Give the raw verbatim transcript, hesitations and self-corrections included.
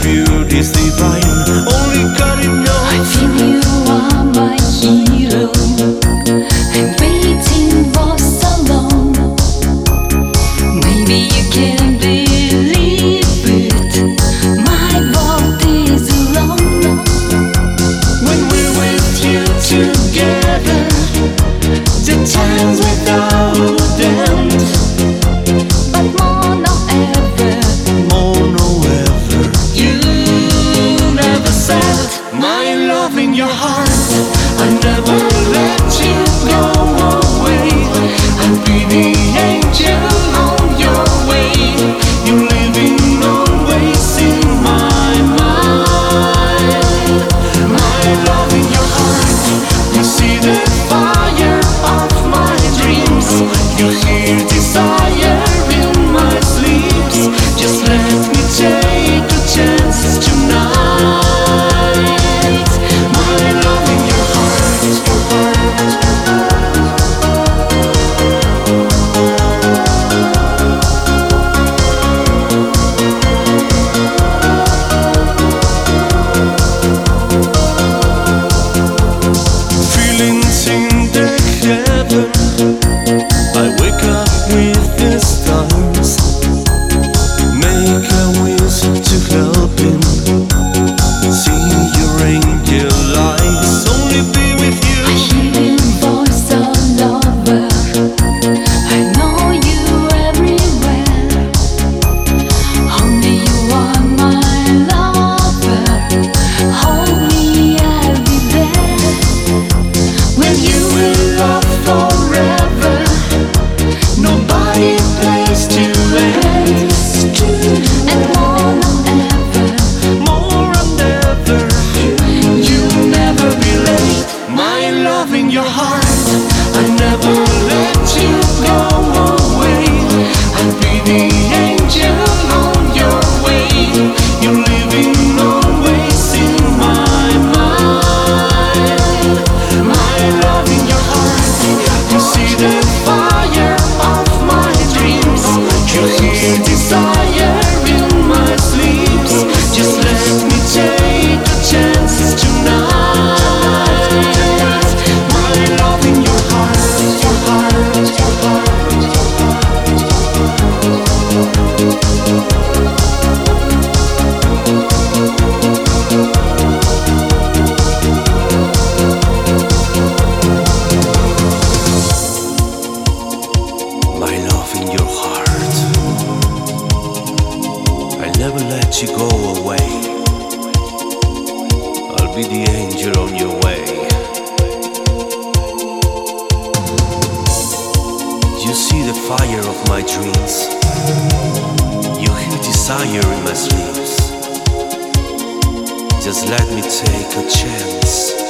beauty's divine. Only God it knows. I feel you are my hero. I'm waiting for so long. Maybe you can believe it. My world is alone. When we're with you together, the times without end. But more not ever. More no ever. You Never said my love in your heart. I never let you go away. I'll be the angel on your way. You're living always in my mind. My love in your heart. You see the fire of my dreams. You hear desire in my sleeps. Just let me take a chance tonight. My love in your heart, your heart. Feelings in the heaven. I wake up with the stars. Make a wish to help him. See your angel eyes. Only be with you. I hear your voice all over. I know you everywhere. Only you are my lover. Hold me, I'll be there. When you will love forever. Nobody place to end. and more not ever. More and never. You'll never be late. My love in your heart. I never let you go away. I'll be the angel on your way. You're living always in my mind. My love in your heart. You see the fire of my dreams. You hear desire in my sleeps. Just let me take a chance tonight. My love in your heart, your heart, your heart, your My love in your heart. I'll never let you go away. I'll be the angel on your way. You see the fire of my dreams. You hear desire in my sleeps. Just let me take a chance